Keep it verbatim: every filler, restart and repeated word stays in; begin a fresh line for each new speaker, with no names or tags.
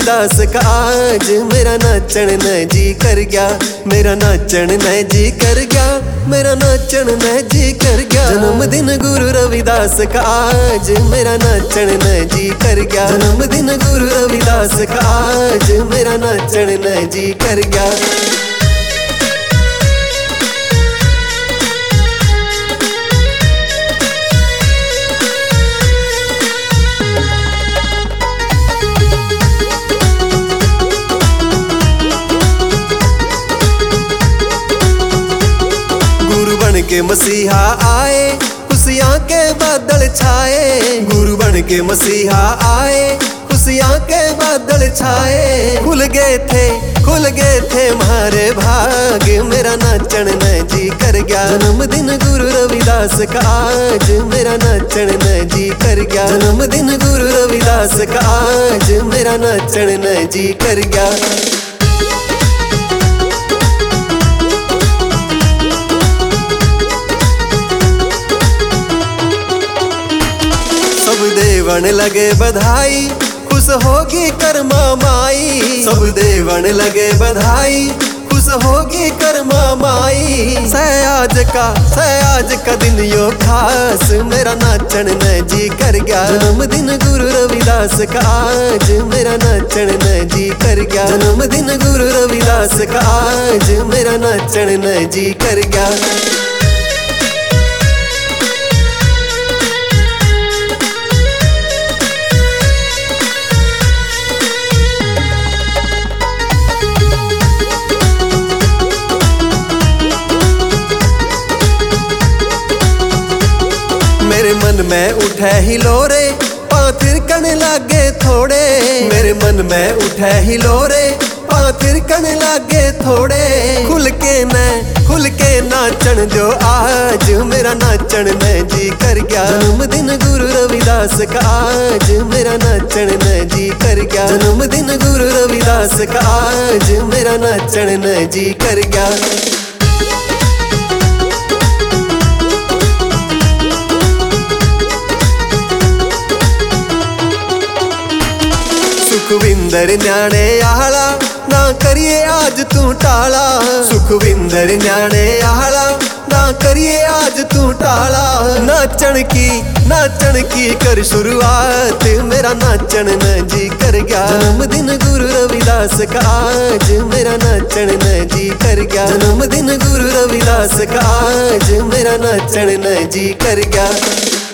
रविदास का आज मेरा नाचन न जी कर गया, मेरा नाचन न जी कर गया, मेरा नाचन न जी कर गया। जन्मदिन गुरु रविदास का आज मेरा नाचन न जी कर गया, जन्मदिन गुरु रविदास का आज मेरा नाचन न जी कर गया। के मसीहा आए खुशियां के बादल छाए, गुरु बन के मसीहा आए खुशियां के बादल छाए। खुल गए थे खुल गए थे मारे भाग, मेरा नाचन न जी कर गया। जन्मदिन गुरु रविदास का आज मेरा नाचन न जी कर गया, जन्मदिन गुरु रविदास का आज मेरा नाचन न जी कर गया। सब देवन लगे बधाई खुश होगी कर्मा माई, सब देवन लगे बधाई खुश होगी कर्मा माई। सयाज का सयाज का दिन यो खास मेरा नाचन न जी कर गया। जन्मदिन गुरु रविदास का आज मेरा नाचन न जी कर गया, जन्मदिन गुरु रविदास का आज मेरा नाचन न जी कर गया। मेरे मन में उठे हिलोरे पाथिर कन लागे थोड़े, मेरे मन में उठे हिलोरे पाथिर कन लागे थोड़े। खुल के न खुल के नाचन जो आज मेरा नाचन न जी कर गया। जन्मदिन गुरु रविदास का आज मेरा नाचन न जी कर गया, जन्मदिन गुरु रविदास का आज मेरा नाचन न जी कर गया। सुखविंदर न्याणे आला ना करिए आज तू टाला, सुखविंदर न्याणे आला ना करिए आज तू टाला। नाचन की नाचन की कर शुरुआत मेरा नाचन न जी कर गया। जन्मदिन गुरु रविदास का आज मेरा नाचन न जी कर गया, जन्मदिन गुरु रविदास का आज मेरा नाचन न जी कर गया।